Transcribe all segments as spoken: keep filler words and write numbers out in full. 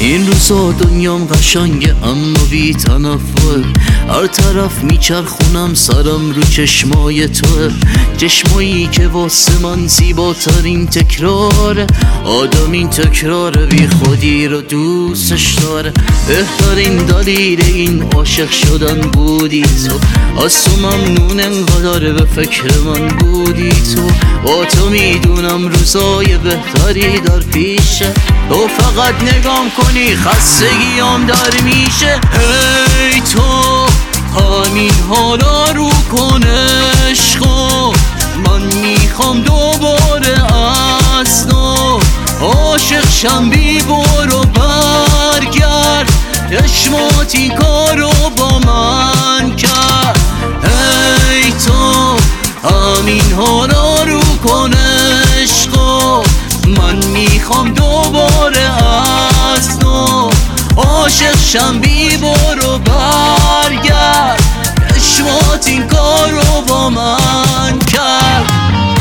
این روزا دنیام قشنگه اما بی تنفر، هر طرف میچرخونم سرم رو چشمای توه، چشمایی که واسه من زیباترین تکراره. آدم این تکرار بی خودی رو دوستش داره. بهترین دلیل این عاشق شدن بودی تو، از تو ممنون انقدر به فکر من بودی تو. با تو میدونم روزای بهتری در پیشه، تو فقط نگام کنی خستگیام در میشه. هی تو همین حالا رو کن عشقا، من میخوام دوباره از نو عاشق شم. بی برو برگرد، چشمات این کارو با من کرد. هی تو همین حالا رو کن عشقا، من میخوام دوباره از نو عاشق شم. بی برو برگرد، چشمات این کارو با من کرد.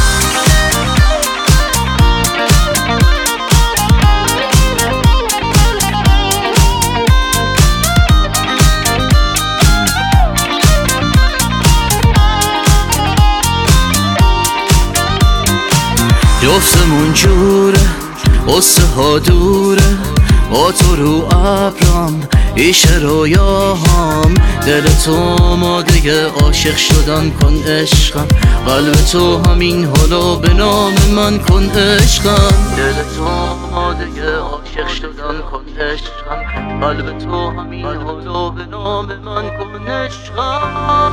جفتمون جوره، قصه ها دوره، با تو رو ابرم ایشه رویاهام. دل تو آماده عاشق شدن کن عشقم، قلب تو همین حالا به نام من کن عشقم. دل تو آماده عاشق شدن کن عشقم، قلب تو همین حالا به نام من کن عشقم.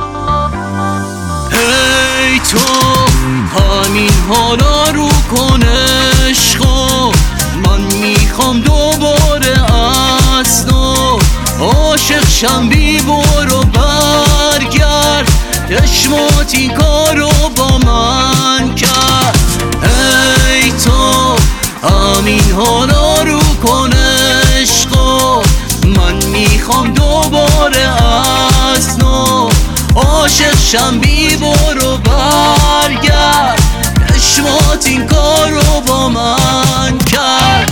هی تو همین حالا رو کن عشقا، من میخوام دوباره از نو عاشق شم. بی برو برگرد، چشمات این کارو با من کرد. ای تو همین حالا رو کن عشقا، من میخوام دوباره از نو عاشق شم. بی برو برگرد، چشمات این کارو با من کرد.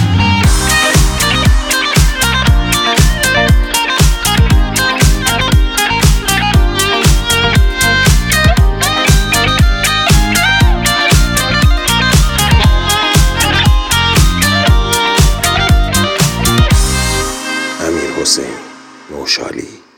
امیر حسین نوشالی.